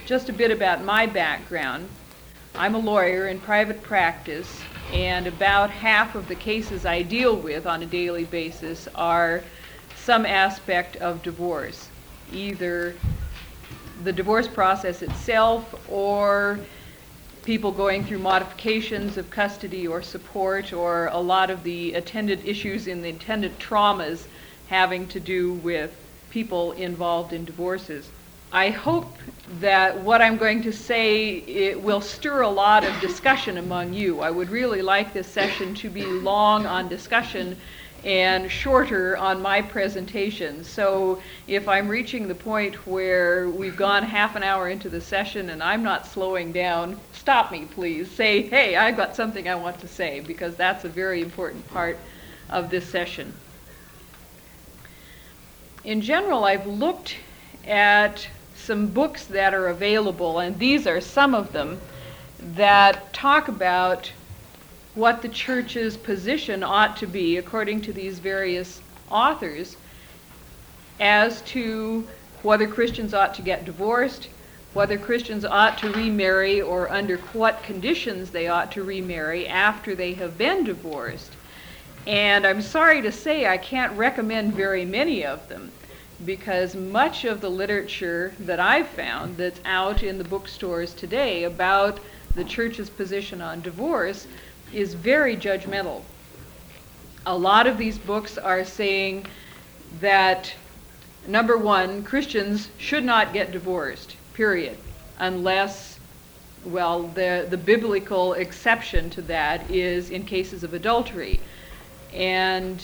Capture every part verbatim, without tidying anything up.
just a bit about my background. I'm a lawyer in private practice, and about half of the cases I deal with on a daily basis are some aspect of divorce, either the divorce process itself or people going through modifications of custody or support, or a lot of the attendant issues and the attendant traumas having to do with people involved in divorces. I hope that what I'm going to say it will stir a lot of discussion among you. I would really like this session to be long on discussion and shorter on my presentation. So if I'm reaching the point where we've gone half an hour into the session and I'm not slowing down, stop me please. Say, hey, I've got something I want to say, because that's a very important part of this session. In general, I've looked at some books that are available, and these are some of them, that talk about what the church's position ought to be, according to these various authors, as to whether Christians ought to get divorced, whether Christians ought to remarry, or under what conditions they ought to remarry after they have been divorced. And I'm sorry to say I can't recommend very many of them, because much of the literature that I've found that's out in the bookstores today about the church's position on divorce is very judgmental. A lot of these books are saying that, number one, Christians should not get divorced, period, unless, well, the, the biblical exception to that is in cases of adultery. And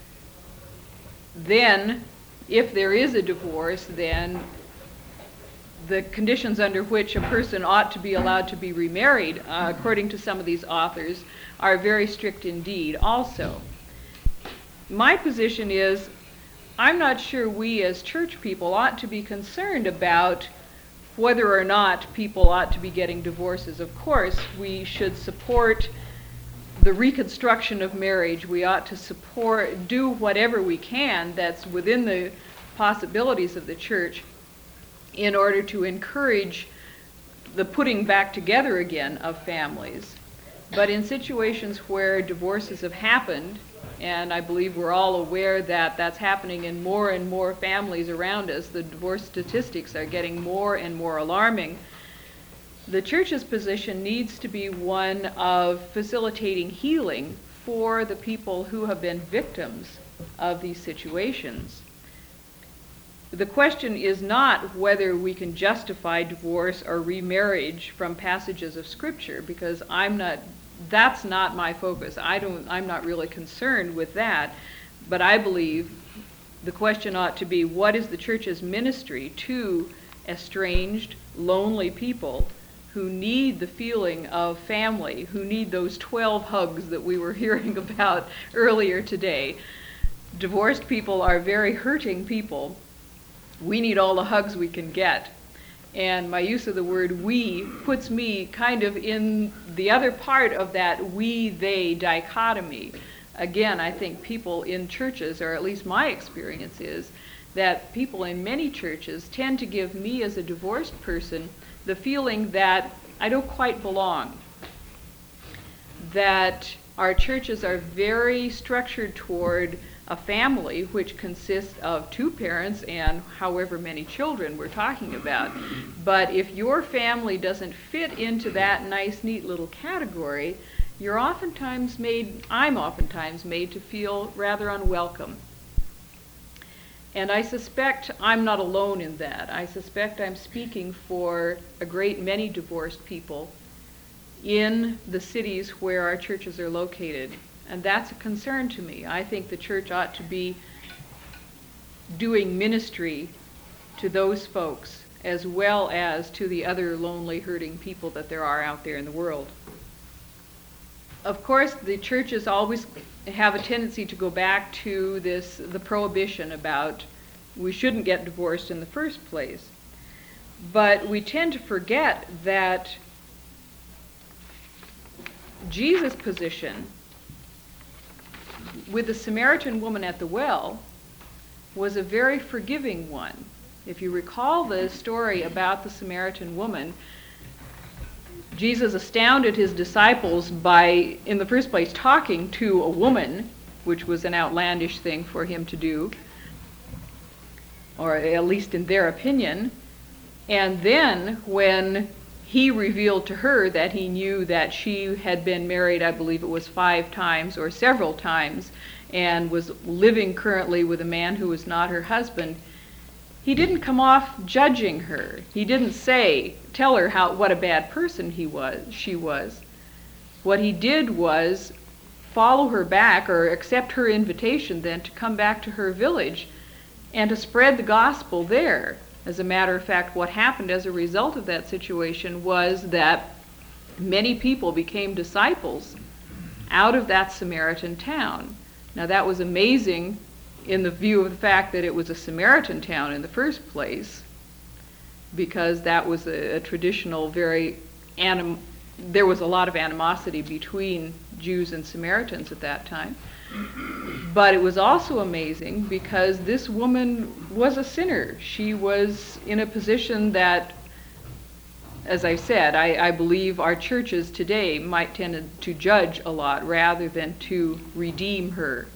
then, if there is a divorce, then the conditions under which a person ought to be allowed to be remarried, uh, according to some of these authors, are very strict indeed also. My position is, I'm not sure we as church people ought to be concerned about whether or not people ought to be getting divorces. Of course, we should support the reconstruction of marriage. We ought to support, do whatever we can that's within the possibilities of the church in order to encourage the putting back together again of families. But in situations where divorces have happened, and I believe we're all aware that that's happening in more and more families around us, the divorce statistics are getting more and more alarming, the church's position needs to be one of facilitating healing for the people who have been victims of these situations. The question is not whether we can justify divorce or remarriage from passages of Scripture, because I'm not, that's not my focus. I don't, I'm not really concerned with that, but I believe the question ought to be, what is the church's ministry to estranged, lonely people who need the feeling of family, who need those twelve hugs that we were hearing about earlier today. Divorced people are very hurting people. We need all the hugs we can get. And my use of the word we puts me kind of in the other part of that we-they dichotomy. Again, I think people in churches, or at least my experience is, that people in many churches tend to give me as a divorced person the feeling that I don't quite belong. That our churches are very structured toward a family which consists of two parents and however many children we're talking about. But if your family doesn't fit into that nice, neat little category, you're oftentimes made, I'm oftentimes made to feel rather unwelcome. And I suspect I'm not alone in that. I suspect I'm speaking for a great many divorced people in the cities where our churches are located. And that's a concern to me. I think the church ought to be doing ministry to those folks as well as to the other lonely, hurting people that there are out there in the world. Of course, the churches always have a tendency to go back to this, the prohibition about we shouldn't get divorced in the first place. But we tend to forget that Jesus' position with the Samaritan woman at the well was a very forgiving one. If you recall the story about the Samaritan woman, Jesus astounded his disciples by, in the first place, talking to a woman, which was an outlandish thing for him to do, or at least in their opinion. And then when he revealed to her that he knew that she had been married, I believe it was five times or several times, and was living currently with a man who was not her husband, he didn't come off judging her. He didn't say, tell her how what a bad person he was, she was. What he did was follow her back, or accept her invitation then to come back to her village and to spread the gospel there. As a matter of fact, what happened as a result of that situation was that many people became disciples out of that Samaritan town. Now that was amazing in the view of the fact that it was a Samaritan town in the first place, because that was a, a traditional, very anim- there was a lot of animosity between Jews and Samaritans at that time. But it was also amazing because this woman was a sinner. She was in a position that, as I said, I, I believe our churches today might tend to judge a lot rather than to redeem her.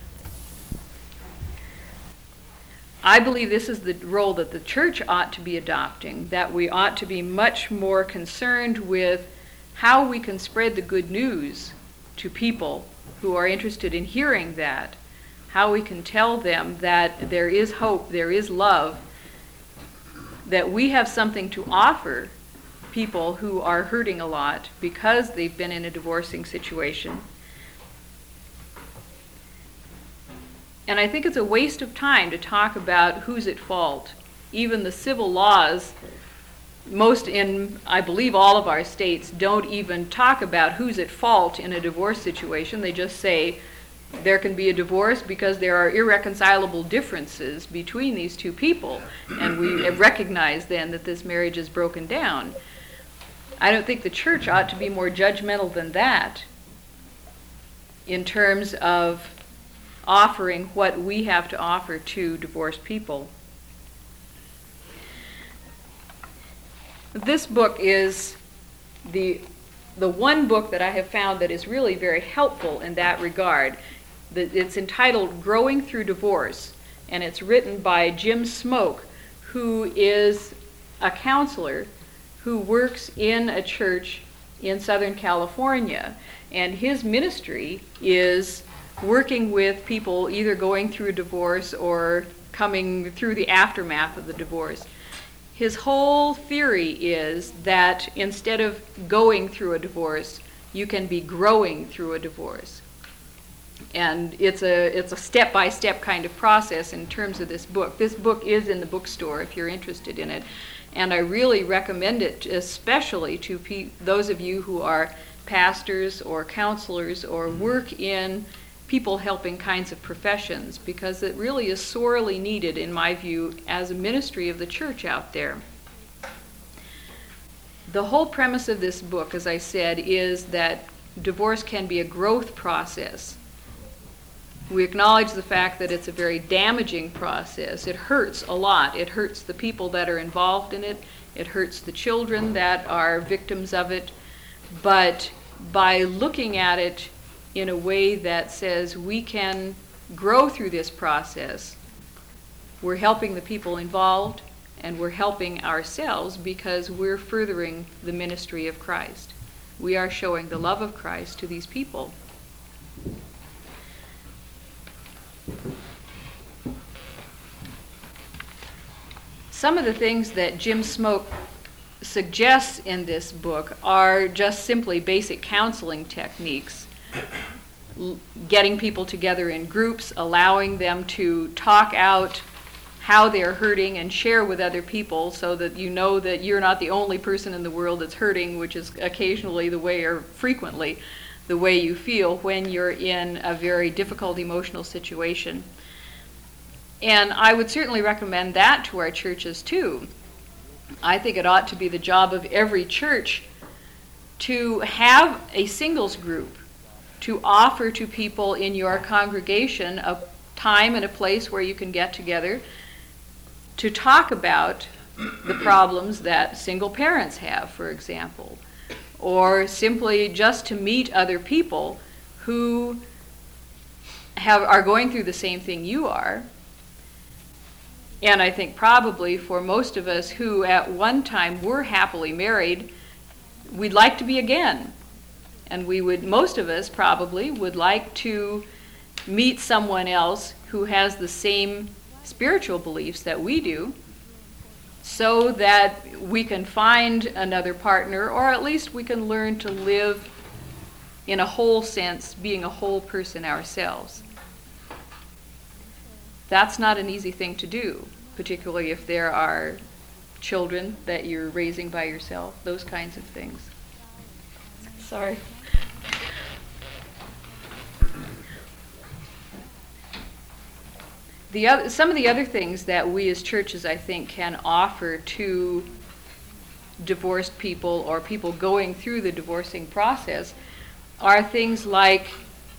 I believe this is the role that the church ought to be adopting, that we ought to be much more concerned with how we can spread the good news to people who are interested in hearing that, how we can tell them that there is hope, there is love, that we have something to offer people who are hurting a lot because they've been in a divorcing situation. And I think it's a waste of time to talk about who's at fault. Even the civil laws, most in, I believe, all of our states, don't even talk about who's at fault in a divorce situation. They just say there can be a divorce because there are irreconcilable differences between these two people, and we recognize then that this marriage is broken down. I don't think the church ought to be more judgmental than that in terms of offering what we have to offer to divorced people. This book is the the one book that I have found that is really very helpful in that regard. It's entitled Growing Through Divorce, and it's written by Jim Smoke, who is a counselor who works in a church in Southern California, and his ministry is working with people either going through a divorce or coming through the aftermath of the divorce. His whole theory is that instead of going through a divorce, you can be growing through a divorce. And it's a it's a step-by-step kind of process in terms of this book. This book is in the bookstore if you're interested in it. And I really recommend it, especially to pe- those of you who are pastors or counselors or work in people helping kinds of professions, because it really is sorely needed, in my view, as a ministry of the church out there. The whole premise of this book, as I said, is that divorce can be a growth process. We acknowledge the fact that it's a very damaging process. It hurts a lot. It hurts the people that are involved in it. It hurts the children that are victims of it. But by looking at it in a way that says we can grow through this process, we're helping the people involved, and we're helping ourselves because we're furthering the ministry of Christ. We are showing the love of Christ to these people. Some of the things that Jim Smoke suggests in this book are just simply basic counseling techniques. Getting people together in groups, allowing them to talk out how they're hurting and share with other people so that you know that you're not the only person in the world that's hurting, which is occasionally the way, or frequently, the way you feel when you're in a very difficult emotional situation. And I would certainly recommend that to our churches too. I think it ought to be the job of every church to have a singles group to offer to people in your congregation a time and a place where you can get together to talk about the problems that single parents have, for example, or simply just to meet other people who have are going through the same thing you are. And I think probably for most of us who at one time were happily married, we'd like to be again. And we would, most of us probably would like to meet someone else who has the same spiritual beliefs that we do, so that we can find another partner, or at least we can learn to live in a whole sense, being a whole person ourselves. That's not an easy thing to do, particularly if there are children that you're raising by yourself, those kinds of things. Sorry. The other, some of the other things that we as churches, I think, can offer to divorced people or people going through the divorcing process are things like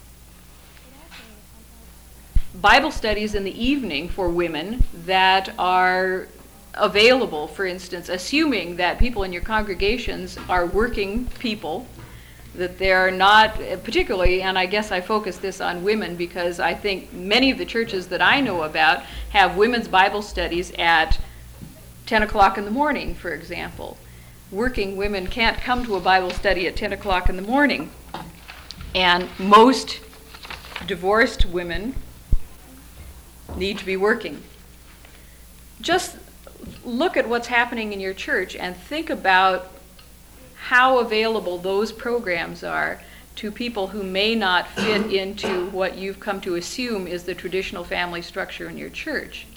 Bible studies in the evening for women that are available, for instance, assuming that people in your congregations are working people, that they're not, particularly, and I guess I focus this on women because I think many of the churches that I know about have women's Bible studies at ten o'clock in the morning, for example. Working women can't come to a Bible study at ten o'clock in the morning. And most divorced women need to be working. Just look at what's happening in your church and think about how available those programs are to people who may not fit into what you've come to assume is the traditional family structure in your church.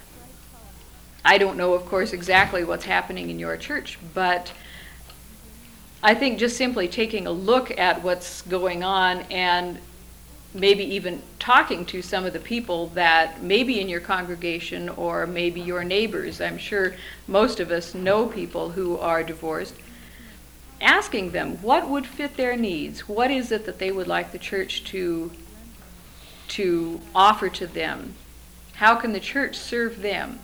I don't know, of course, exactly what's happening in your church, but I think just simply taking a look at what's going on and maybe even talking to some of the people that may be in your congregation or maybe your neighbors. I'm sure most of us know people who are divorced. Asking them what would fit their needs. What is it that they would like the church to, to offer to them? How can the church serve them?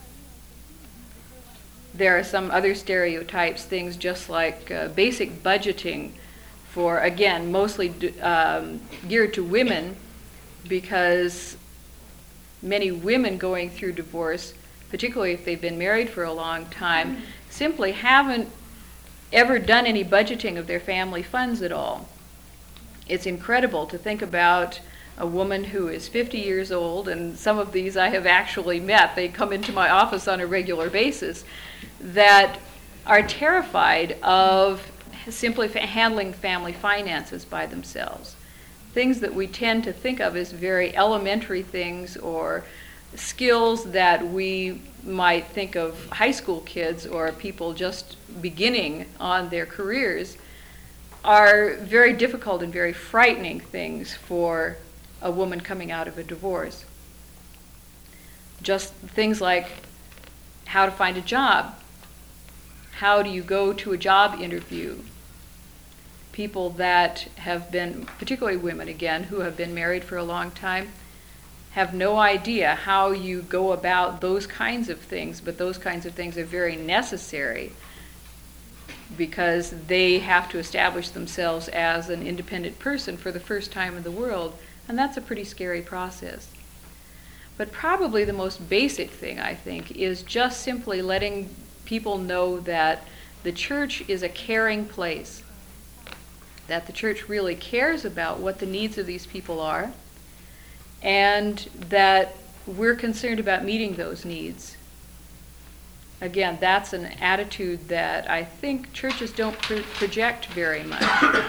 There are some other stereotypes, things just like uh, basic budgeting for, again, mostly um, geared to women, because many women going through divorce, particularly if they've been married for a long time, simply haven't ever done any budgeting of their family funds at all. It's incredible to think about a woman who is fifty years old, and some of these I have actually met, they come into my office on a regular basis, that are terrified of simply handling family finances by themselves. Things that we tend to think of as very elementary things or skills that we might think of high school kids or people just beginning on their careers are very difficult and very frightening things for a woman coming out of a divorce. Just things like how to find a job. How do you go to a job interview? People that have been, particularly women again, who have been married for a long time, have no idea how you go about those kinds of things, but those kinds of things are very necessary because they have to establish themselves as an independent person for the first time in the world, and that's a pretty scary process. But probably the most basic thing, I think, is just simply letting people know that the church is a caring place, that the church really cares about what the needs of these people are, and that we're concerned about meeting those needs. Again, that's an attitude that I think churches don't pro- project very much.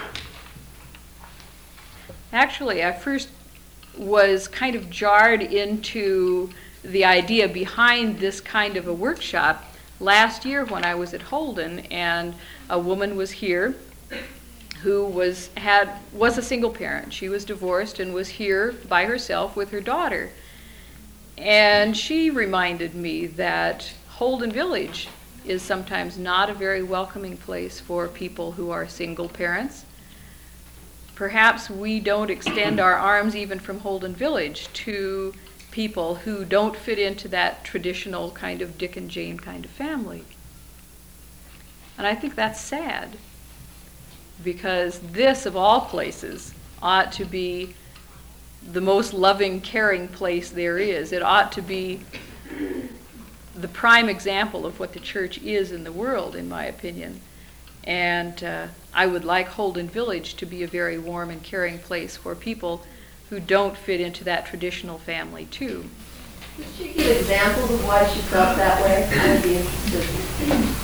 Actually, I first was kind of jarred into the idea behind this kind of a workshop last year when I was at Holden, and a woman was here who was had was a single parent. She was divorced and was here by herself with her daughter. And she reminded me that Holden Village is sometimes not a very welcoming place for people who are single parents. Perhaps we don't extend our arms even from Holden Village to people who don't fit into that traditional kind of Dick and Jane kind of family. And I think that's sad, because this, of all places, ought to be the most loving, caring place there is. It ought to be the prime example of what the church is in the world, in my opinion. And uh, I would like Holden Village to be a very warm and caring place for people who don't fit into that traditional family, too. Could she give examples of why she felt that way? I'd be interested.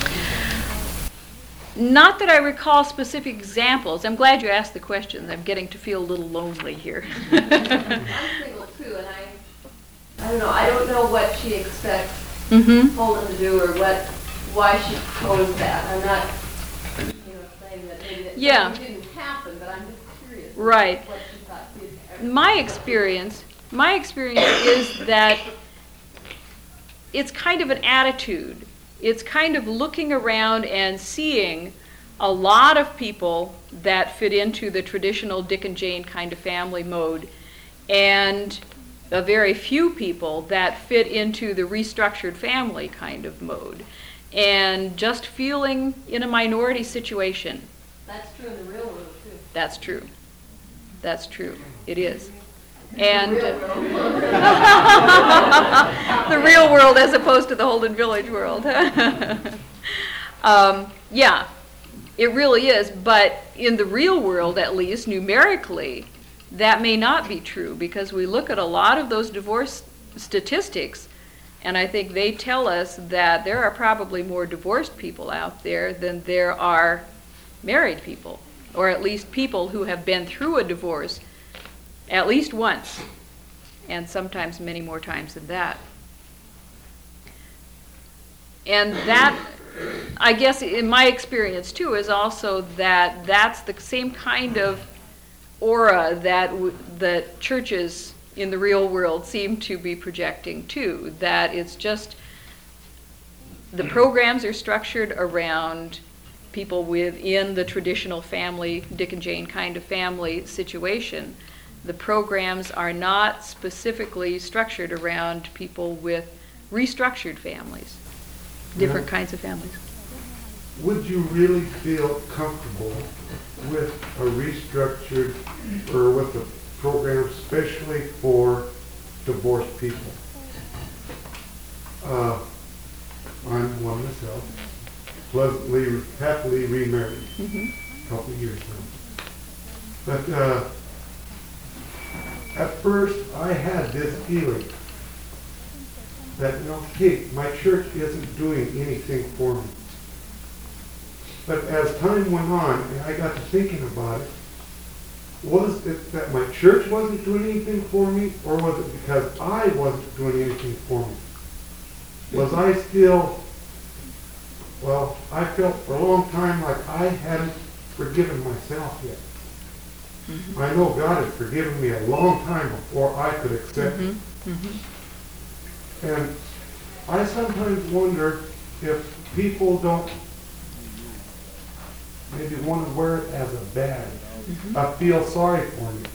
Not that I recall specific examples. I'm glad you asked the question. I'm getting to feel a little lonely here. I'm single too, and I, I don't know. I don't know what she expects Mm-hmm. Holden to do, or what, why she chose that. I'm not, you know, saying that maybe that Yeah. something didn't happen, but I'm just curious. Right. What she thought did. My experience, my experience is that it's kind of an attitude. It's kind of looking around and seeing a lot of people that fit into the traditional Dick and Jane kind of family mode, and a very few people that fit into the restructured family kind of mode, and just feeling in a minority situation. That's true in the real world too. That's true. That's true. It is. And The real world. the real world as opposed to the Holden Village world. um, yeah, it really is. But in the real world, at least numerically, that may not be true, because we look at a lot of those divorce statistics, and I think they tell us that there are probably more divorced people out there than there are married people, or at least people who have been through a divorce at least once, and sometimes many more times than that. And that, I guess, in my experience too, is also that that's the same kind of aura that w- the churches in the real world seem to be projecting too, that it's just, the programs are structured around people within the traditional family, Dick and Jane kind of family situation. The programs are not specifically structured around people with restructured families, different Yeah. kinds of families. Would you really feel comfortable with a restructured or with a program especially for divorced people? Uh, I'm one myself, pleasantly, happily remarried, Mm-hmm. a couple of years now. But uh, at first I had this feeling that, you know, hey, my church isn't doing anything for me. But as time went on, and I got to thinking about it, was it that my church wasn't doing anything for me, or was it because I wasn't doing anything for me? Was I still, well, I felt for a long time like I hadn't forgiven myself yet. Mm-hmm. I know God had forgiven me a long time before I could accept it. Mm-hmm. Mm-hmm. And I sometimes wonder if people don't maybe want to wear it as a badge. Mm-hmm. I feel sorry for me.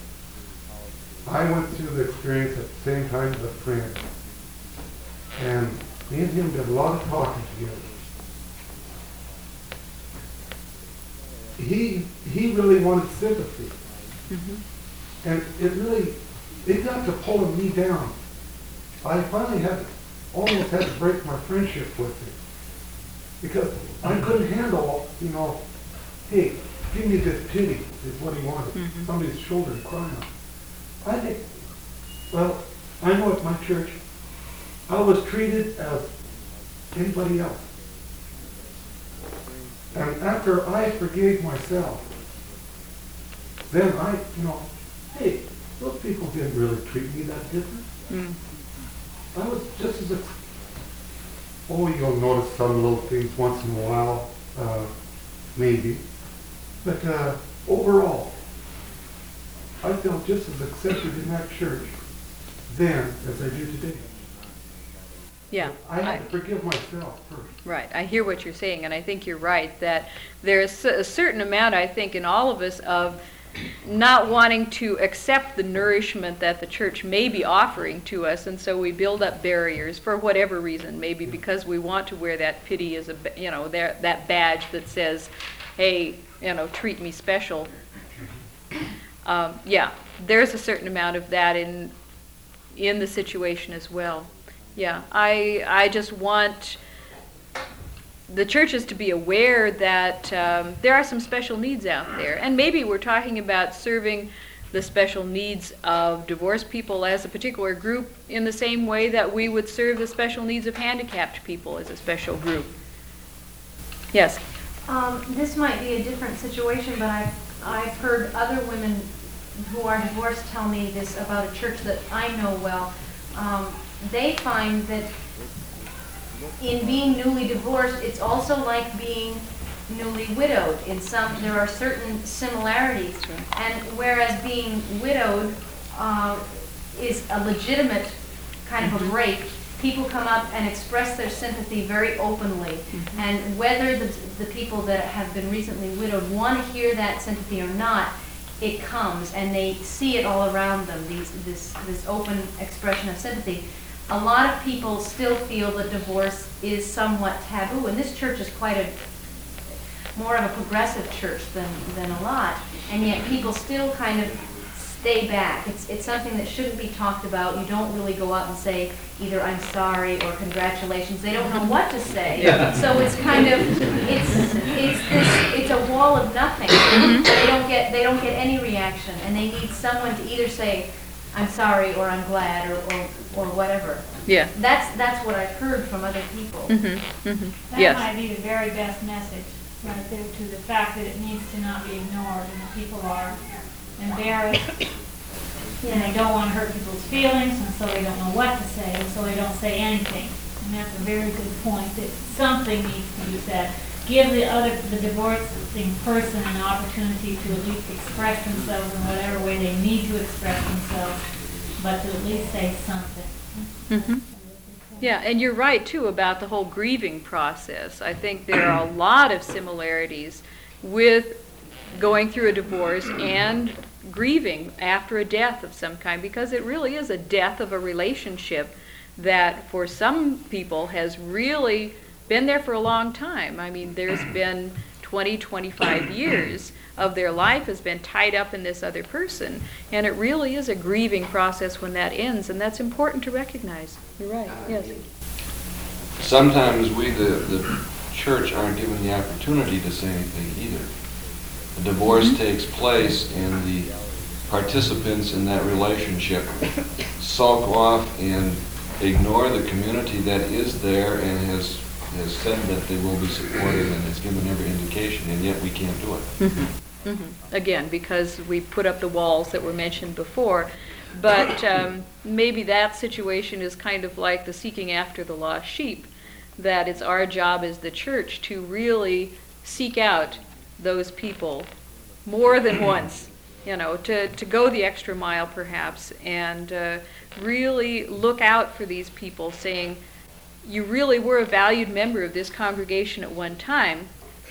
I went through the experience at the same time as a friend. And me and him did a lot of talking together. He he really wanted sympathy. Mm-hmm. And it really, it got to pulling me down. I finally had, almost had to break my friendship with him. Because I couldn't handle, you know, hey, give me this pity, is what he wanted. Mhm. Somebody's shoulder to cry on. I think, well, I know at my church, I was treated as anybody else. And after I forgave myself, then I, you know, hey, those people didn't really treat me that different. Mm. I was just as a, oh, you'll notice some little things once in a while, uh, maybe. But uh, overall, I felt just as accepted in that church then as I do today. Yeah. I had to forgive myself first. Right, I hear what you're saying, and I think you're right, that there's a certain amount, I think, in all of us of not wanting to accept the nourishment that the church may be offering to us, and so we build up barriers for whatever reason, maybe because we want to wear that pity as a, ba- you know, that that badge that says, hey, you know, treat me special. Um, yeah, there's a certain amount of that in in the situation as well. Yeah, I I just want the churches to be aware that um, there are some special needs out there. And maybe we're talking about serving the special needs of divorced people as a particular group in the same way that we would serve the special needs of handicapped people as a special group. Yes? Um, this might be a different situation, but I've, I've heard other women who are divorced tell me this about a church that I know well. Um, they find that in being newly divorced, it's also like being newly widowed. In some, there are certain similarities. And whereas being widowed uh, is a legitimate kind of a break, people come up and express their sympathy very openly. Mm-hmm. And whether the, the people that have been recently widowed want to hear that sympathy or not, it comes, and they see it all around them, these, this, this open expression of sympathy. A lot of people still feel that divorce is somewhat taboo, and this church is quite a more of a progressive church than, than a lot, and yet people still kind of stay back. It's, it's something that shouldn't be talked about. You don't really go out and say either I'm sorry or congratulations. They don't know what to say. Yeah. So it's kind of, it's, it's this, it's a wall of nothing. They don't get, they don't get any reaction, and they need someone to either say, I'm sorry, or I'm glad, or, or, or whatever. Yeah. That's, that's what I've heard from other people. Mm-hmm. Mm-hmm. That Yes. might be the very best message right there, to the fact that it needs to not be ignored, and that people are embarrassed, and they don't want to hurt people's feelings, and so they don't know what to say, and so they don't say anything. And that's a very good point, that something needs to be said. Give the other, the divorcing person an opportunity to at least express themselves in whatever way they need to express themselves, but to at least say something. Mm-hmm. Yeah, and you're right, too, about the whole grieving process. I think there are a lot of similarities with going through a divorce and grieving after a death of some kind, because it really is a death of a relationship that for some people has really been there for a long time. I mean, there's been twenty, twenty-five years of their life has been tied up in this other person, and it really is a grieving process when that ends, and that's important to recognize. You're right, yes. Sometimes we, the, the church, aren't given the opportunity to say anything either. The divorce mm-hmm. takes place, and the participants in that relationship sulk off and ignore the community that is there and has has said that they will be supported and has given every indication, and yet we can't do it. Mm-hmm. Mm-hmm. Again, because we put up the walls that were mentioned before. But um, maybe that situation is kind of like the seeking after the lost sheep, that it's our job as the church to really seek out those people more than once, you know, to, to go the extra mile perhaps, and uh, really look out for these people, saying, you really were a valued member of this congregation at one time.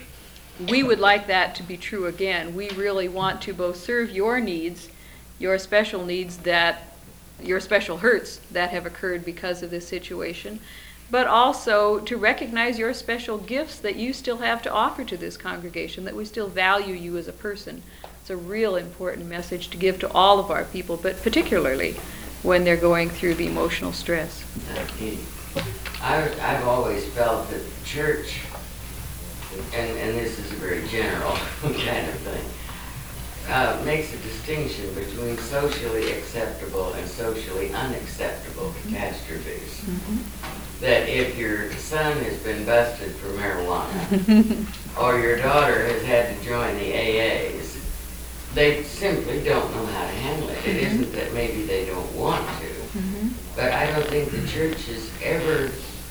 We would like that to be true again. We really want to both serve your needs, your special needs, that your special hurts that have occurred because of this situation, but also to recognize your special gifts that you still have to offer to this congregation, that we still value you as a person. It's a real important message to give to all of our people, but particularly when they're going through the emotional stress. Okay. I, I've always felt that the church, and, and this is a very general kind of thing, uh, makes a distinction between socially acceptable and socially unacceptable catastrophes. Mm-hmm. That if your son has been busted for marijuana, or your daughter has had to join the A As, they simply don't know how to handle it. It mm-hmm. isn't that maybe they don't want to, mm-hmm. but I don't think the church has ever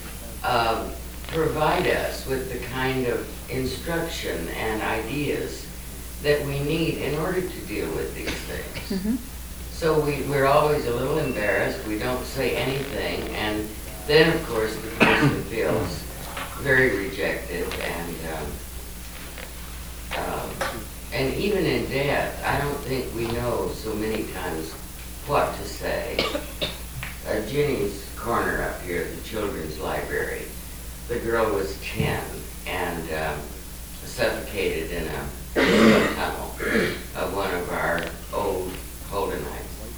um, provide us with the kind of instruction and ideas that we need in order to deal with these things. Mm-hmm. So we, we're always a little embarrassed. We don't say anything, and then, of course, the person feels very rejected and um, um, and even in death, I don't think we know so many times what to say. Uh, Jenny's corner up here at the children's library, the girl was ten and um, suffocated in a tunnel of one of our old Holdenites.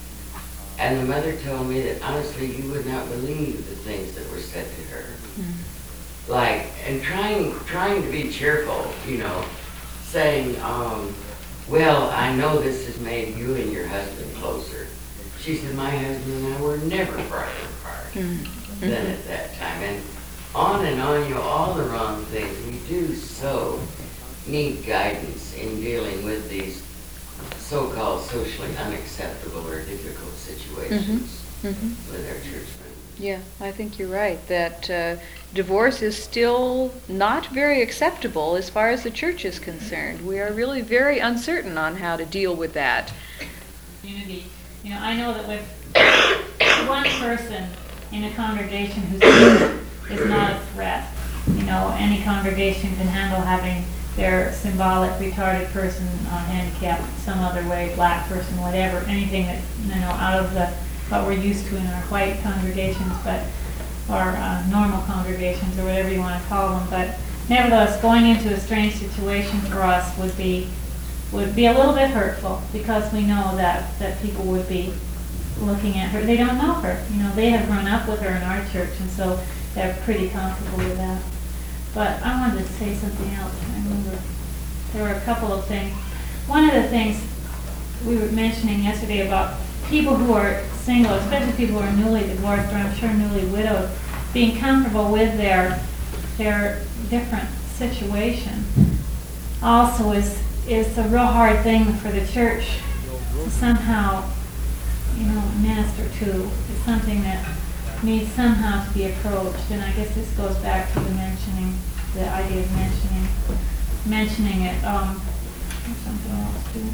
And the mother told me that honestly you would not believe the things that were said to her. Mm. Like, and trying trying to be cheerful, you know, saying, um, well, I know this has made you and your husband closer. She said, my husband and I were never farther apart mm-hmm. than at that time. And on and on, you know, all the wrong things. We do so need guidance in dealing with these so-called socially unacceptable or difficult situations mm-hmm. Mm-hmm. with our church members. Yeah, I think you're right, that uh, divorce is still not very acceptable as far as the church is concerned. We are really very uncertain on how to deal with that. Community. You know, I know that with one person in a congregation who's is not a threat, you know, any congregation can handle having their symbolic retarded person uh, handicapped some other way, black person, whatever, anything that's, you know, out of the what we're used to in our white congregations, but or uh, normal congregations or whatever you want to call them. But nevertheless, going into a strange situation for us would be would be a little bit hurtful, because we know that that people would be looking at her. They don't know her, you know. They have grown up with her in our church, and so they're pretty comfortable with that. But I wanted to say something else. I remember there were a couple of things. One of the things we were mentioning yesterday about people who are single, especially people who are newly divorced or I'm sure newly widowed, being comfortable with their their different situation also is is a real hard thing for the church to somehow, you know, minister to. It's something that needs somehow to be approached, and I guess this goes back to the mentioning, the idea of mentioning, mentioning it. Um, there's something else too.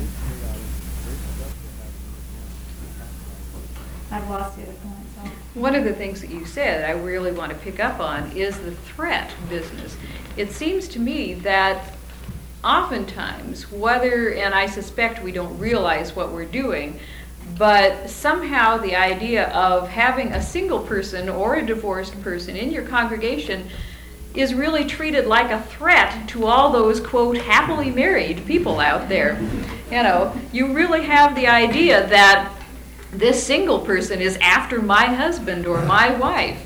I've lost the other point. So. One of the things that you said I really want to pick up on is the threat business. It seems to me that oftentimes, whether, and I suspect we don't realize what we're doing, but somehow the idea of having a single person or a divorced person in your congregation is really treated like a threat to all those, quote, happily married people out there. You know, you really have the idea that this single person is after my husband or my wife.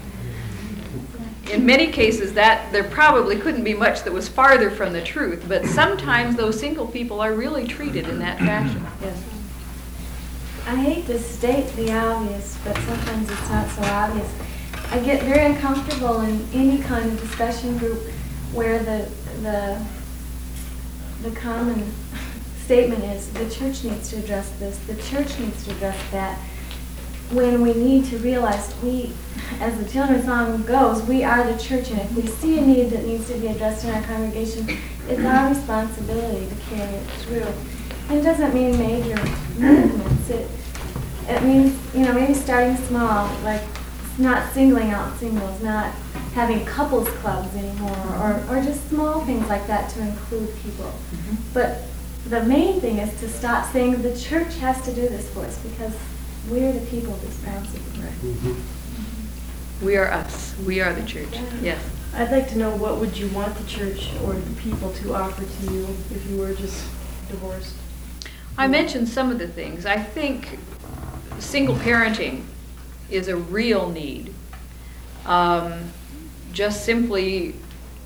In many cases, that there probably couldn't be much that was farther from the truth, but sometimes those single people are really treated in that fashion. Yes. I hate to state the obvious, but sometimes it's not so obvious. I get very uncomfortable in any kind of discussion group where the the the common statement is the church needs to address this, the church needs to address that, when we need to realize we, as the children's song goes, we are the church, and if we see a need that needs to be addressed in our congregation, it's our responsibility to carry it through. And it doesn't mean major movements. It, it means, you know, maybe starting small, like not singling out singles, not having couples clubs anymore, or, or just small things like that to include people. Mm-hmm. But the main thing is to stop saying the church has to do this for us, because we're the people responsible. Right. Mm-hmm. Mm-hmm. We are us. We are the church. Yeah. Yes. I'd like to know, what would you want the church or the people to offer to you if you were just divorced? I mentioned some of the things. I think single parenting is a real need. Um, just simply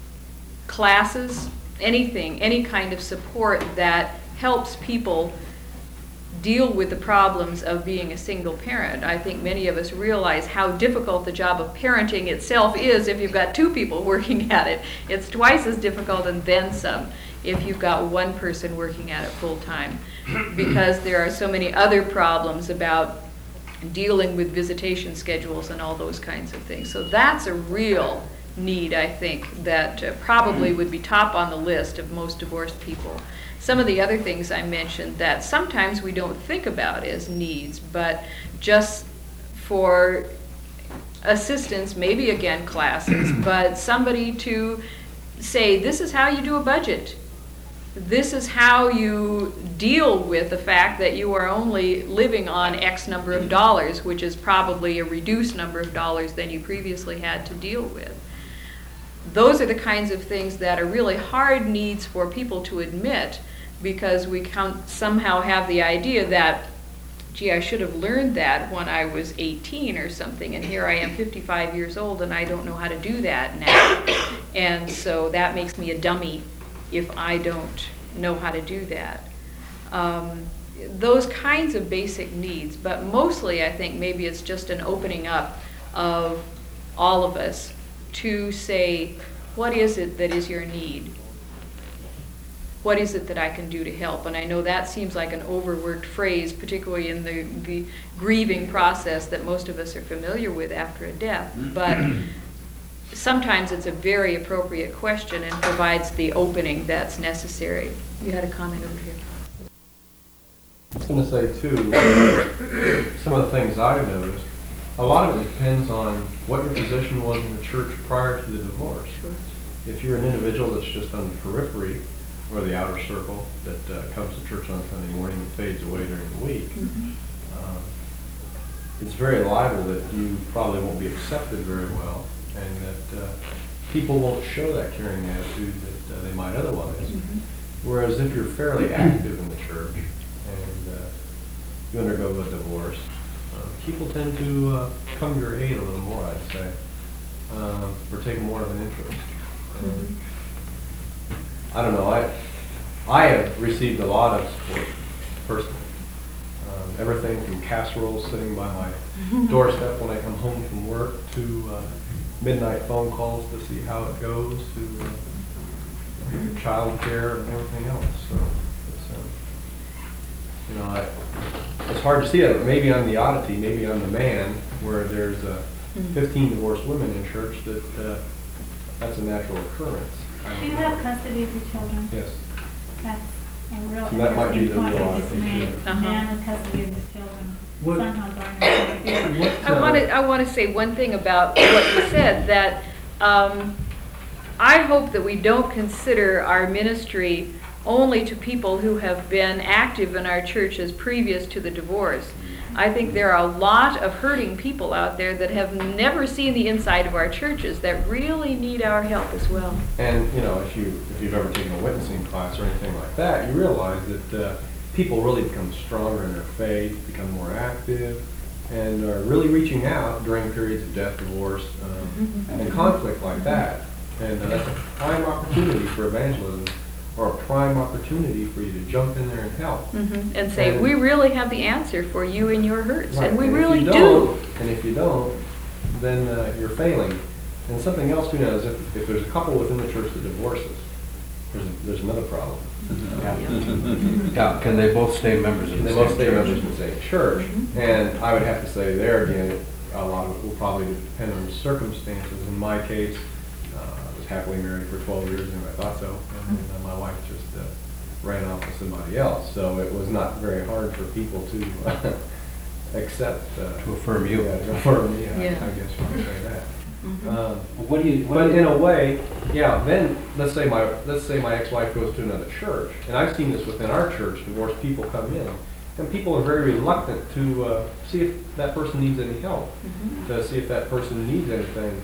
classes, anything, any kind of support that helps people deal with the problems of being a single parent. I think many of us realize how difficult the job of parenting itself is if you've got two people working at it. It's twice as difficult and then some if you've got one person working at it full time, because there are so many other problems about dealing with visitation schedules and all those kinds of things. So that's a real need, I think, that uh, probably would be top on the list of most divorced people. Some of the other things I mentioned that sometimes we don't think about as needs, but just for assistance, maybe again classes, but somebody to say, this is how you do a budget. this is how you deal with the fact that you are only living on X number of dollars, which is probably a reduced number of dollars than you previously had to deal with. Those are the kinds of things that are really hard needs for people to admit, because we count, somehow have the idea that, gee, I should have learned that when I was eighteen or something, and here I am fifty-five years old and I don't know how to do that now. And so that makes me a dummy if I don't know how to do that. Um, those kinds of basic needs, but mostly I think maybe it's just an opening up of all of us to say, what is it that is your need? What is it that I can do to help? And I know that seems like an overworked phrase, particularly in the, the grieving process that most of us are familiar with after a death. But sometimes it's a very appropriate question and provides the opening that's necessary. You had a comment over here. I was going to say, too, some of the things I've noticed, a lot of it depends on what your position was in the church prior to the divorce. Sure. If you're an individual that's just on the periphery, or the outer circle, that uh, comes to church on Sunday morning and fades away during the week, Mm-hmm. uh, it's very liable that you probably won't be accepted very well, and that uh, people won't show that caring attitude that uh, they might otherwise. Mm-hmm. Whereas if you're fairly active in the church and uh, you undergo a divorce, uh, people tend to uh, come to your aid a little more, I'd say, um, or take more of an interest. Mm-hmm. I don't know, I I have received a lot of support personally. Um, everything from casseroles sitting by my doorstep when I come home from work to uh, midnight phone calls to see how it goes, to uh, child care and everything else. So it's, um, you know, I, it's hard to see it. Maybe I'm the oddity, maybe I'm the man, where there's uh, fifteen divorced women in church that uh, that's a natural occurrence. Do you have custody of your children? Yes. That's a real And that might be interesting the point real you just odd thing, made. yeah. Uh-huh. Man with custody of his children. What- Sometimes aren't in I want to I want to say one thing about what you said, that um, I hope that we don't consider our ministry only to people who have been active in our churches previous to the divorce. I think there are a lot of hurting people out there that have never seen the inside of our churches that really need our help as well. And, you know, if, you, if you've ever taken a witnessing class or anything like that, you realize that uh, people really become stronger in their faith, become more active, and are really reaching out during periods of death, divorce, um, and conflict like that. And uh, that's a prime opportunity for evangelism, or a prime opportunity for you to jump in there and help. Mm-hmm. And say, And- we really have the answer for you and your hurts, Right, and we if really you do. don't- And if you don't, then uh, you're failing. And something else we know is if, if there's a couple within the church that divorces, there's, a, there's another problem. Yeah, can they both stay members of And the they same both stay church? members of the same church. And I would have to say there again, it- a lot of it will probably depend on the circumstances. In my case, uh, I was happily married for twelve years and I thought so. And then uh, my wife just uh, ran off with somebody else. So it was not very hard for people to uh, accept. Uh, To affirm you. Yeah, to affirm me, I Yeah. I guess you could say that. Mhm. Um, What do you, what But do you? in a way, yeah, then, let's say my, let's say my ex-wife goes to another church, and I've seen this within our church, divorced people come in, and people are very reluctant to uh, see if that person needs any help, to see if that person needs anything.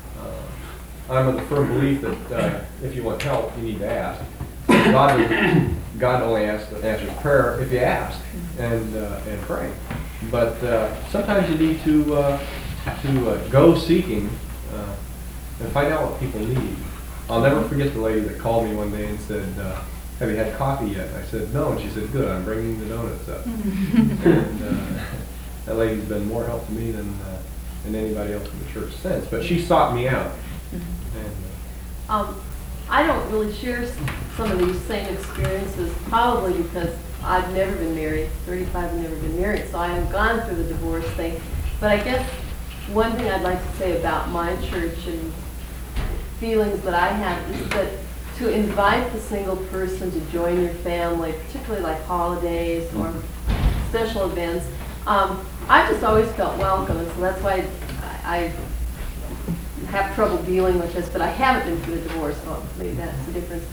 Uh, I'm of the firm belief that uh, if you want help, you need to ask. God, would- God only asks, answers prayer if you ask and, uh, and pray. But uh, sometimes you need to, uh, to uh, go seeking uh, and find out what people need. I'll never forget the lady that called me one day and said, uh, have you had coffee yet? I said, no. And she said, good, I'm bringing the donuts up. And uh, that lady's been more help to me than, uh, than anybody else in the church since. But she sought me out. And, uh, Um, I don't really share s- some of these same experiences, probably because I've never been married, thirty-five and never been married, so I haven't gone through the divorce thing. But I guess one thing I'd like to say about my church and feelings that I have is that to invite the single person to join your family, particularly like holidays or special events, um, I just always felt welcome, and so that's why I, I have trouble dealing with this, but I haven't been through a divorce, so maybe that's the difference.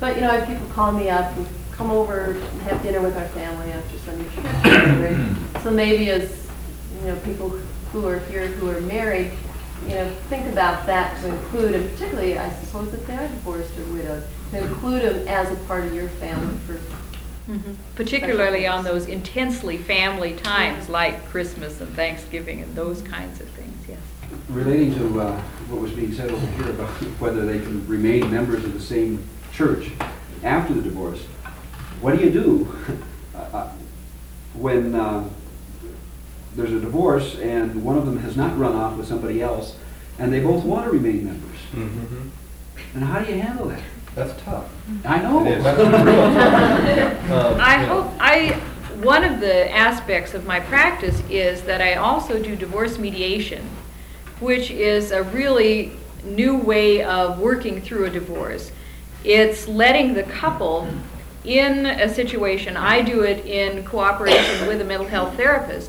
But, you know, I have people call me up and come over and have dinner with our family after Sunday church. So maybe as, you know, people who are here who are married, you know, think about that to include, and particularly, I suppose, if they are divorced or widowed, to include them as a part of your family for Mhm. Particularly on those intensely family times like Christmas and Thanksgiving and those kinds of things, yes. Relating to uh, what was being said over here about whether they can remain members of the same church after the divorce, what do you do uh, when uh, there's a divorce and one of them has not run off with somebody else and they both want to remain members? Mhm. And how do you handle that? That's tough. I know. It is. That's really tough. Um, I you know. hope, I, one of the aspects of my practice is that I also do divorce mediation, which is a really new way of working through a divorce. It's letting the couple in a situation, I do it in cooperation with a mental health therapist.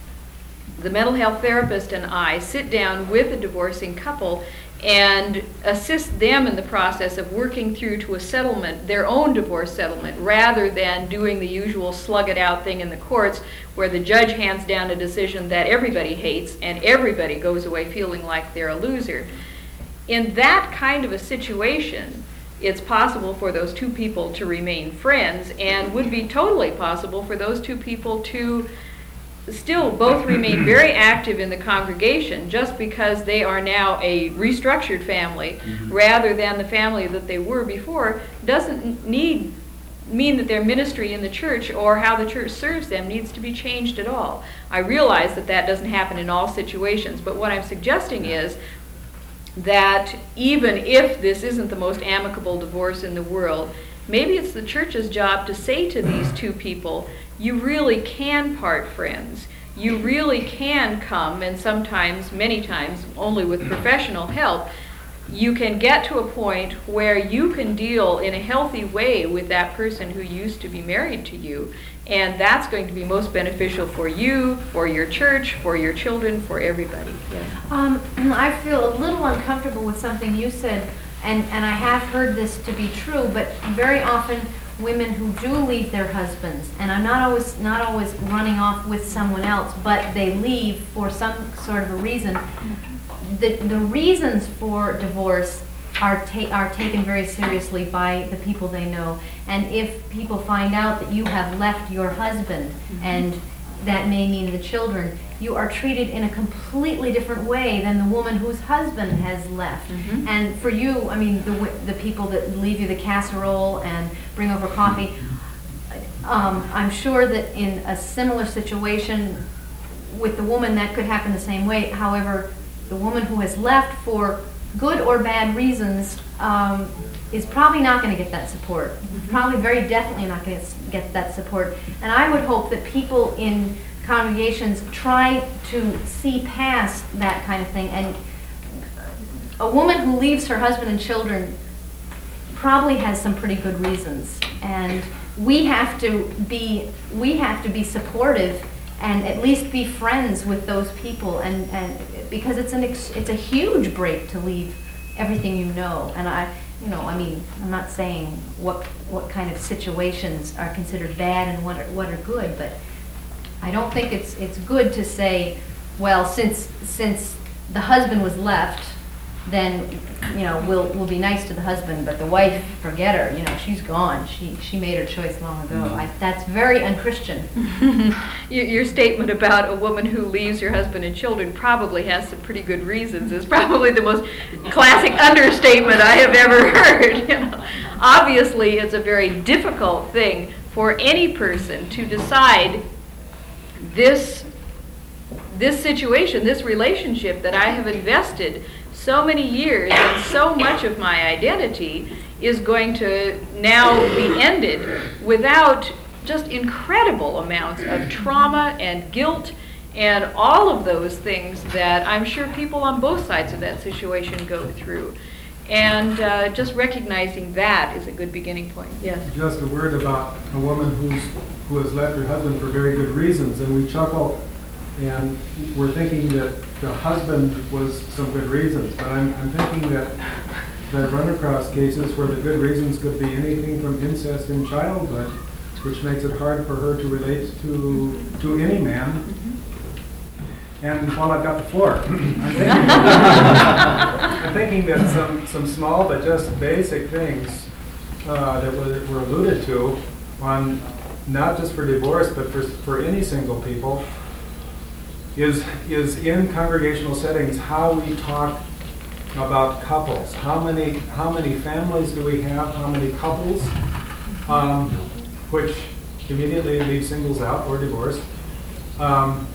The mental health therapist and I sit down with the divorcing couple and assist them in the process of working through to a settlement, their own divorce settlement, rather than doing the usual slug it out thing in the courts where the judge hands down a decision that everybody hates and everybody goes away feeling like they're a loser. In that kind of a situation, it's possible for those two people to remain friends, and would be totally possible for those two people to still both remain very active in the congregation just because they are now a restructured family, mm-hmm. rather than the family that they were before, doesn't need mean that their ministry in the church or how the church serves them needs to be changed at all. I realize that that doesn't happen in all situations, but what I'm suggesting is that even if this isn't the most amicable divorce in the world, maybe it's the church's job to say to these two people, you really can part friends. You really can come, and sometimes, many times, only with professional help, you can get to a point where you can deal in a healthy way with that person who used to be married to you. And that's going to be most beneficial for you, for your church, for your children, for everybody. Yes. Um, I feel a little uncomfortable with something you said, and, and I have heard this to be true, but very often women who do leave their husbands, and I'm not always not always running off with someone else, but they leave for some sort of a reason. The the reasons for divorce are ta- are taken very seriously by the people they know, and if people find out that you have left your husband, mm-hmm. and that may mean the children, you are treated in a completely different way than the woman whose husband has left. Mm-hmm. And for you, I mean, the the people that leave you the casserole and bring over coffee, um, I'm sure that in a similar situation with the woman that could happen the same way. However, the woman who has left for good or bad reasons um, is probably not going to get that support. Mm-hmm. Probably very definitely not going to get that support. And I would hope that people in congregations try to see past that kind of thing. And a woman who leaves her husband and children probably has some pretty good reasons. And we have to be we have to be supportive and at least be friends with those people, and, and because it's an ex, it's a huge break to leave everything you know. And I you know I mean I'm not saying what what kind of situations are considered bad and what are, what are good, but I don't think it's it's good to say, well, since since the husband was left, then you know we'll we'll be nice to the husband, but the wife, forget her. You know she's gone. She she made her choice long ago. Mm-hmm. I, that's very unchristian. your, your statement about a woman who leaves her husband and children probably has some pretty good reasons is probably the most classic understatement I have ever heard. You know? Obviously, it's a very difficult thing for any person to decide this this situation, this relationship that I have invested so many years and so much of my identity is going to now be ended without just incredible amounts of trauma and guilt and all of those things that I'm sure people on both sides of that situation go through. And uh, just recognizing that is a good beginning point. Yes. Just a word about a woman who's who has left her husband for very good reasons, and we chuckle and we're thinking that the husband was some good reasons, but I'm, I'm thinking that I've run across cases where the good reasons could be anything from incest in childhood, which makes it hard for her to relate to, to any man. And while I've got the floor, I'm thinking, I'm thinking that some, some small but just basic things uh, that were, were alluded to on, not just for divorce, but for, for any single people, is, is in congregational settings how we talk about couples. How many, how many families do we have? How many couples? Um, which immediately leave singles out or divorced. Um,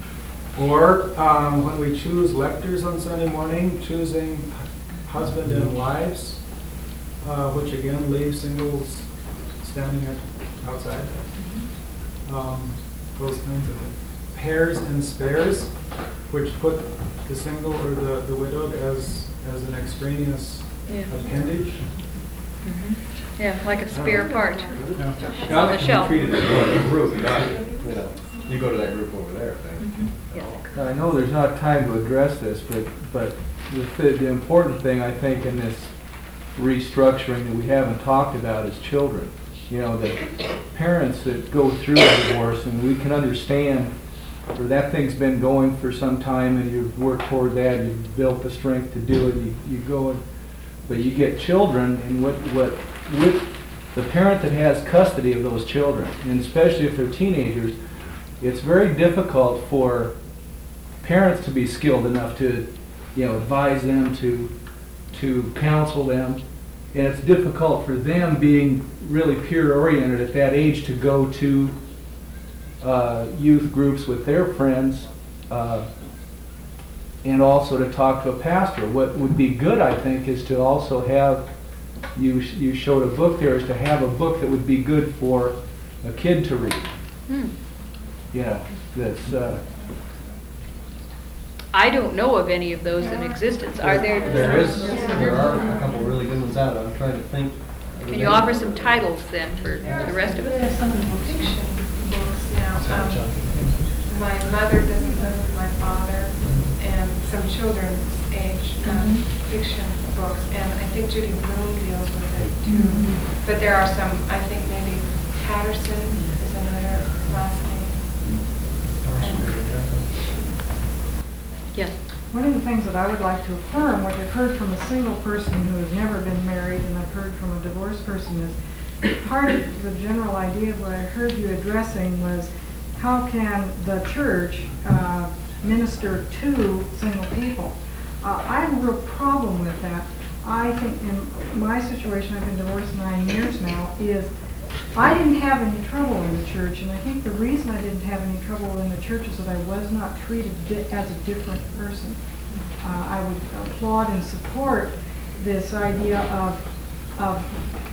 or um, when we choose lectors on Sunday morning, choosing husband and wives, uh, which again leaves singles standing at, outside. Um, those kinds of things. Pairs and spares, which put the single or the, the widowed as, as an extraneous Yeah. appendage. Yeah, like a spare part. Yeah. Now, On the if you shelf. treat it as a group, not, you know, you go to that group over there thing. I know there's not time to address this, but, but the, the important thing, I think, in this restructuring that we haven't talked about is children. You know, the parents that go through a divorce, and we can understand, or that thing's been going for some time, and you've worked toward that, you've built the strength to do it, you, you go, and, but you get children, and what, what, with the parent that has custody of those children, and especially if they're teenagers, it's very difficult for parents to be skilled enough to, you know, advise them, to, to counsel them. And it's difficult for them, being really peer-oriented at that age, to go to uh, youth groups with their friends, uh, and also to talk to a pastor. What would be good, I think, is to also have, you, you showed a book there, is to have a book that would be good for a kid to read. Hmm. You know, that's... Uh, I don't know of any of those in existence. Are there? There is, there are a couple of really good ones out. I'm trying to think. Can you offer some titles then for the rest of There's us? some fiction books now. Um, my mother doesn't live with my father, and some children's age um, fiction books, and I think Judy Blume deals with it too. But there are some, I think maybe Patterson is another last name. Yes. One of the things that I would like to affirm, which I've heard from a single person who has never been married, and I've heard from a divorced person, is part of the general idea of what I heard you addressing was how can the church uh, minister to single people? Uh, I have a real problem with that. I think in my situation, I've been divorced nine years now, is I didn't have any trouble in the church, and I think the reason I didn't have any trouble in the church is that I was not treated di- as a different person. Uh, I would applaud and support this idea of, of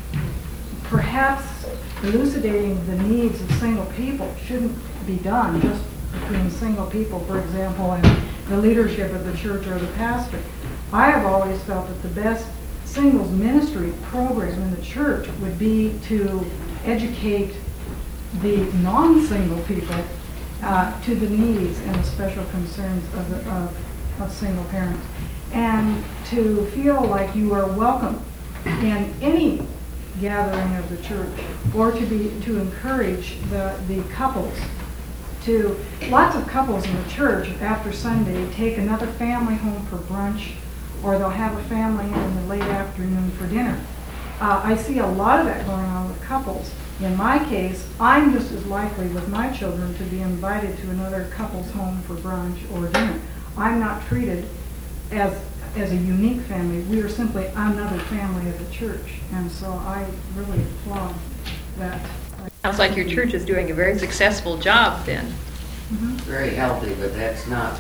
perhaps elucidating the needs of single people shouldn't be done just between single people, for example, and the leadership of the church or the pastor. I have always felt that the best singles ministry program in the church would be to educate the non-single people uh, to the needs and the special concerns of, the, of, of single parents, and to feel like you are welcome in any gathering of the church, or to be to encourage the, the couples to, lots of couples in the church after Sunday take another family home for brunch, or they'll have a family in the late afternoon for dinner. Uh, I see a lot of that going on with couples. In my case, I'm just as likely with my children to be invited to another couple's home for brunch or dinner. I'm not treated as as a unique family. We are simply another family of the church, and so I really applaud that. Sounds like your church is doing a very successful job then. Mm-hmm. Very healthy, but that's not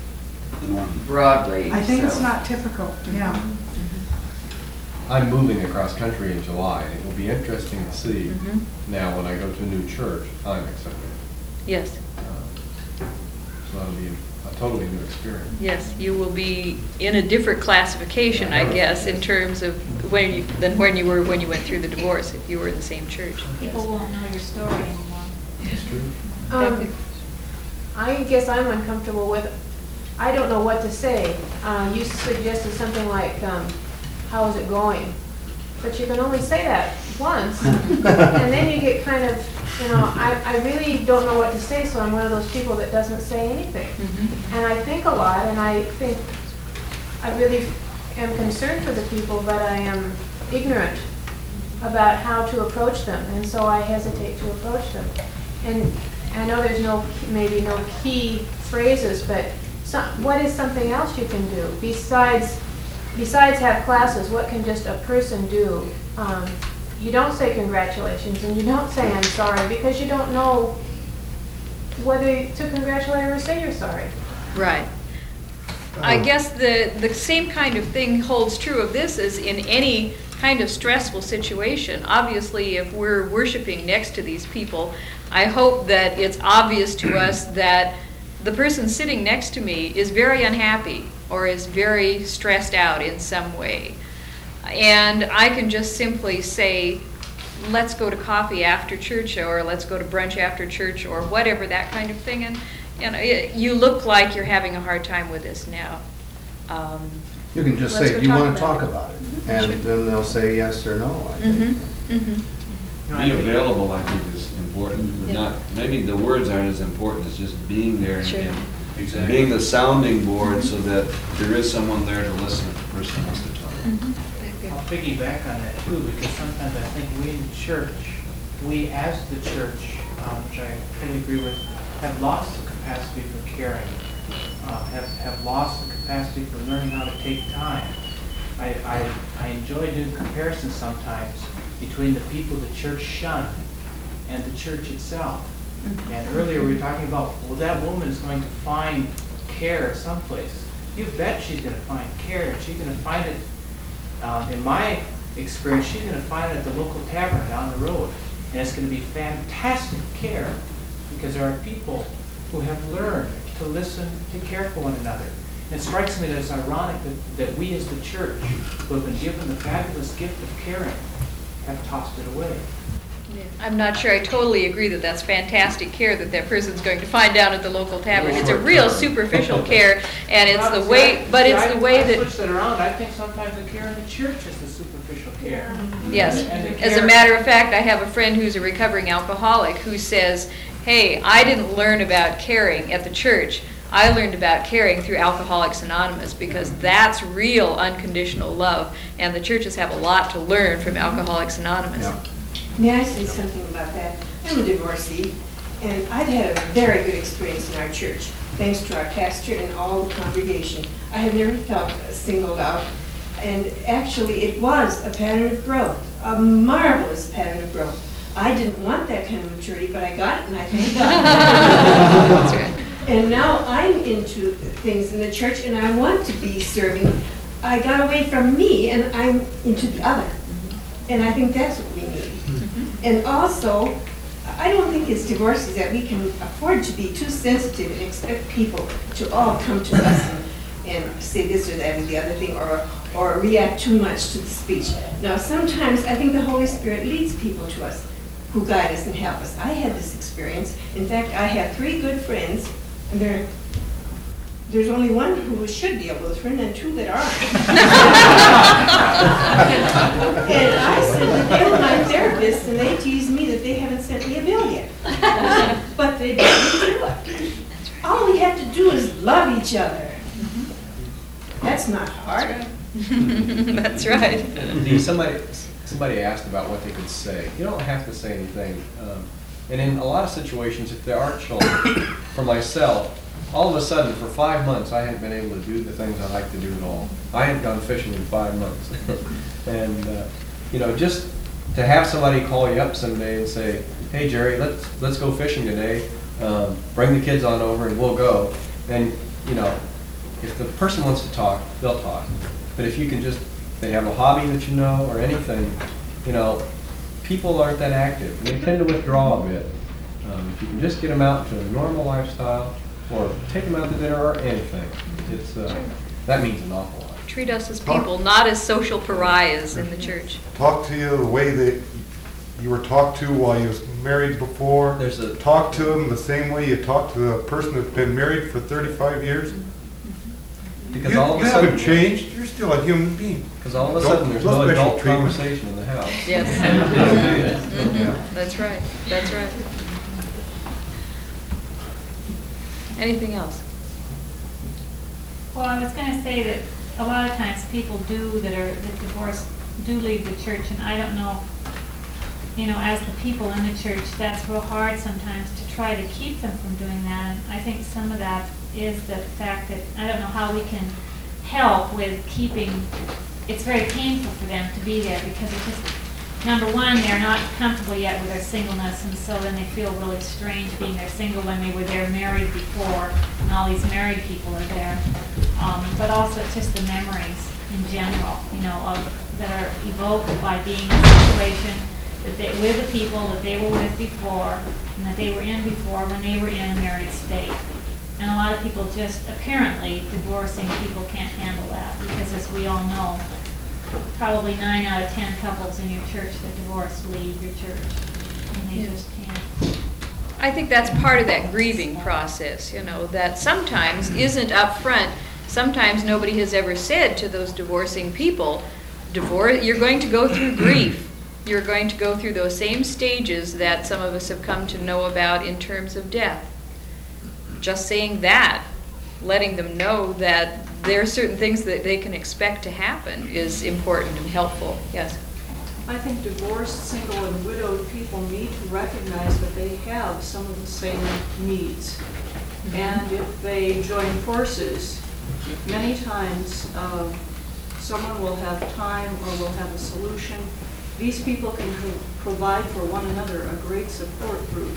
broadly. I think so. it's not typical, yeah. I'm moving across country in July, and it will be interesting to see Mhm. now when I go to a new church, I'm accepted. Yes, Uh, So that'll be a totally new experience. yes, you will be in a different classification, I guess, in terms of when you, than when you were when you went through the divorce, if you were in the same church. People won't know your story anymore. It's true. Um, I guess I'm uncomfortable with, I don't know what to say. Uh, you suggested something like, um, how is it going? But you can only say that once, and then you get kind of, you know, I, I really don't know what to say, so I'm one of those people that doesn't say anything. Mm-hmm. And I think a lot, and I think, I really am concerned for the people, but I am ignorant about how to approach them, and so I hesitate to approach them. And I know there's no, maybe no key phrases, but some, what is something else you can do besides besides have classes? What can just a person do? Um, you don't say congratulations, and you don't say I'm sorry, because you don't know whether to congratulate or say you're sorry. Right. I guess the, the same kind of thing holds true of this as in any kind of stressful situation. Obviously, if we're worshiping next to these people, I hope that it's obvious to us that the person sitting next to me is very unhappy or is very stressed out in some way. And I can just simply say, let's go to coffee after church, or let's go to brunch after church, or whatever, that kind of thing. And you know, it, you look like you're having a hard time with this now. Um, You can just let's say, go do you talk want to about talk it." about it? Mhm. And Sure. then they'll say yes or no, I think. Mm-hmm. Mm-hmm. Being available, I think, is important, but Yeah. not, maybe the words aren't as important as just being there and- Sure. and Exactly. being the sounding board so that there is someone there to listen if the person wants to talk. I'll piggyback on that too, because sometimes I think we in church, we as the church, um, which I fully agree with, have lost the capacity for caring, uh, have, have lost the capacity for learning how to take time. I, I, I enjoy doing comparisons sometimes between the people the church shunned and the church itself. And earlier we were talking about, well, that woman is going to find care someplace. You bet she's going to find care. She's going to find it, uh, in my experience, she's going to find it at the local tavern down the road. And it's going to be fantastic care because there are people who have learned to listen, to care for one another. And it strikes me that it's ironic that, that we as the church, who have been given the fabulous gift of caring, have tossed it away. Yeah. I'm not sure I totally agree that that's fantastic care that that person's going to find down at the local tavern. It's a real superficial care, and it's the way, but it's the way I that, switch that around. I think sometimes the care in the church is the superficial care. yes. And the As a care- matter of fact, I have a friend who's a recovering alcoholic who says, hey, I didn't learn about caring at the church. I learned about caring through Alcoholics Anonymous, because that's real unconditional love, and the churches have a lot to learn from Alcoholics Anonymous. Yeah. May I say something about that? I'm a divorcee, and I've had a very good experience in our church, thanks to our pastor and all the congregation. I have never felt singled out, and actually it was a pattern of growth, a marvelous pattern of growth. I didn't want that kind of maturity, but I got it, and I thank God. That's right. And now I'm into things in the church, and I want to be serving. I got away from me, and I'm into the other. And I think that's what we need. And also, I don't think as divorcees that we can afford to be too sensitive and expect people to all come to us and, and say this or that or the other thing, or, or react too much to the speech. Now, sometimes I think the Holy Spirit leads people to us who guide us and help us. I had this experience. In fact, I have three good friends, and they're There's only one who should be a Lutheran and two that aren't. And I said that they were my therapists, and they teased me that they haven't sent me a bill yet. But they didn't do it. All we have to do is love each other. That's not hard. That's right. Dee, somebody, somebody asked about what they could say. You don't have to say anything. Um, and in a lot of situations, if there are children, for myself, all of a sudden, for five months, I hadn't been able to do the things I like to do at all. I hadn't gone fishing in five months. And, uh, you know, just to have somebody call you up someday and say, hey, Jerry, let's let's go fishing today. Um, bring the kids on over and we'll go. And, you know, if the person wants to talk, they'll talk. But if you can just, they have a hobby that you know or anything, you know, people aren't that active. And they tend to withdraw a bit. Um, if you can just get them out to a normal lifestyle, or take them out to dinner or anything, it's uh, that means an awful lot. Treat us as people, not as social pariahs in the church. Talk to you the way that you were talked to while you was married before. There's a talk to them the same way you talk to the person that's been married for thirty-five years. Because You all of you a sudden. haven't changed, you're still a human being. Because all of a Don't- sudden, there's no no special adult treatment. conversation in the house. Yes. Yeah. Mhm. That's right, that's right. Anything else? Well, I was gonna say that a lot of times people do that are, that divorced, do leave the church, and I don't know, you know, as the people in the church, that's real hard sometimes to try to keep them from doing that. And I think some of that is the fact that, I don't know how we can help with keeping, it's very painful for them to be there, because it's just, number one, they're not comfortable yet with their singleness, and so then they feel really strange being there single when they were there married before, and all these married people are there. Um, but also it's just the memories in general, you know, of, that are evoked by being in a situation that they, with the people that they were with before, and that they were in before when they were in a married state. And a lot of people just, apparently, divorcing people can't handle that, because as we all know, probably nine out of ten couples in your church that divorce leave your church, and they just can't. I think that's part of that grieving process, you know, that sometimes isn't up front. Sometimes nobody has ever said to those divorcing people, divorce, you're going to go through grief. You're going to go through those same stages that some of us have come to know about in terms of death. Just saying that, letting them know that there are certain things that they can expect to happen is important and helpful. Yes? I think divorced, single, and widowed people need to recognize that they have some of the same needs. Mm-hmm. And if they join forces, many times um, someone will have time or will have a solution. These people can pro- provide for one another a great support group.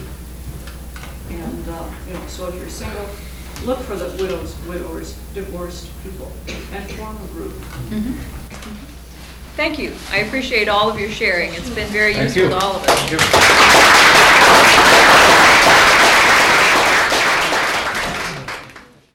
And, uh, you know, so if you're single, look for the widows, widowers, divorced people, and form a group. Mm-hmm. Thank you. I appreciate all of your sharing. It's been very Thank useful you. to all of us. Thank you.